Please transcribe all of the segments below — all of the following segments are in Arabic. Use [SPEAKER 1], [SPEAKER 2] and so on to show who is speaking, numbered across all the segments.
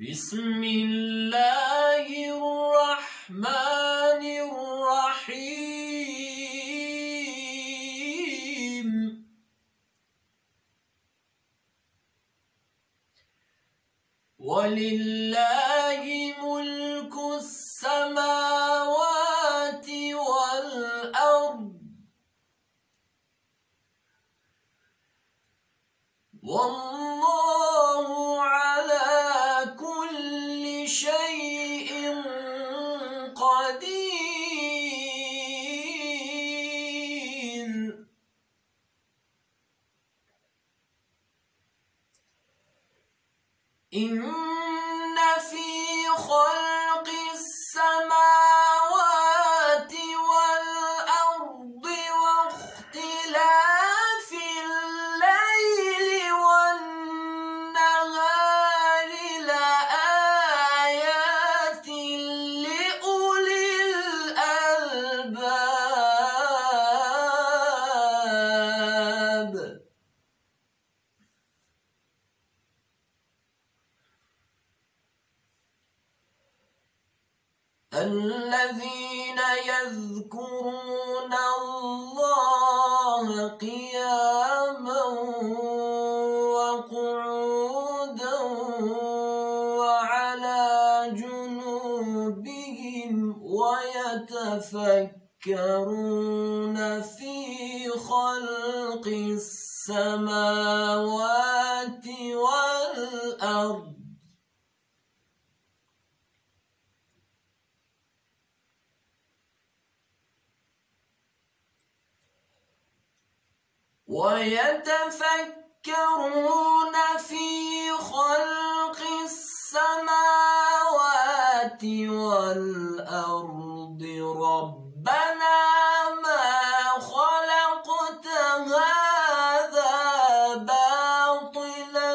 [SPEAKER 1] بسم الله الرحمن الرحيم. ولله ملك السماوات والأرض والله على كل شيء قدير. إن في خلق السماوات والأرض واختلاف الليل والنهار لآيات لأولي الألباب. الذين يذكرون الله قياما وقعودا وعلى جنوبهم ويتفكرون في خلق السماوات والأرض ربنا ما خلقت هذا باطلا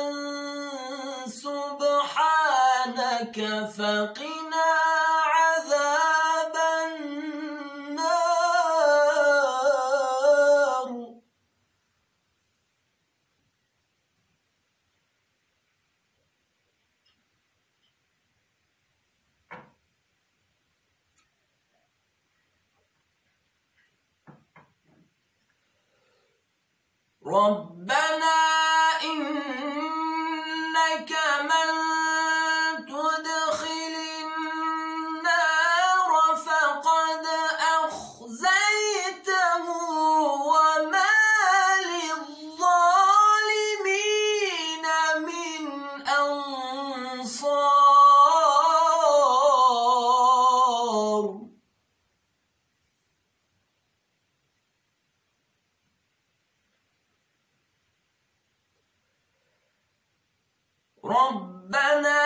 [SPEAKER 1] سبحانك فقنا عذاب النار. ربنا إنك من تدخل النار فقد أخزيته وما للظالمين من أنصار. ربنا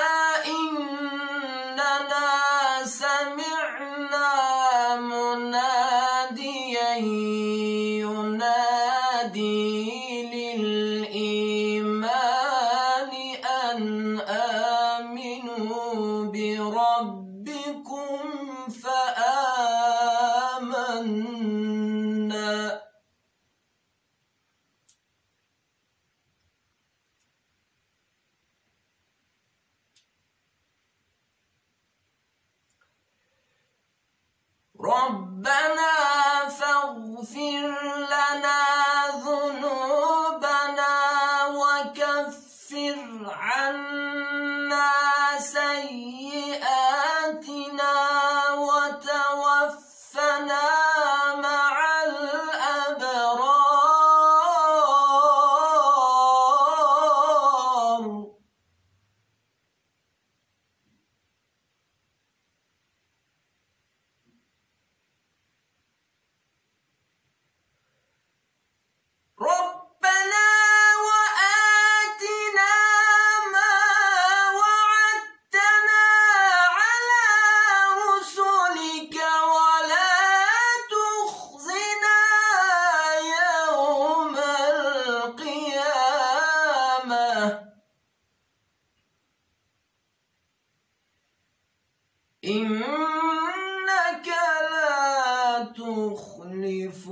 [SPEAKER 1] إننا سمعنا مناديا ينادي للإيمان أن آمنوا بربكم فآمنا. ربنا فاغفر لنا ذنوبنا وكفر عنا سيئاتنا وتوفنا مع الأبرار. ربنا وآتنا ما وعدتنا على رسلك ولا تخزنا يوم القيامة إنك لا تخلف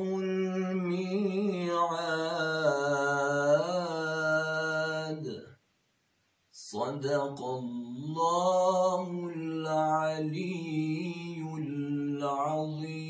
[SPEAKER 1] الميعاد. صدق الله الله العلي العظيم.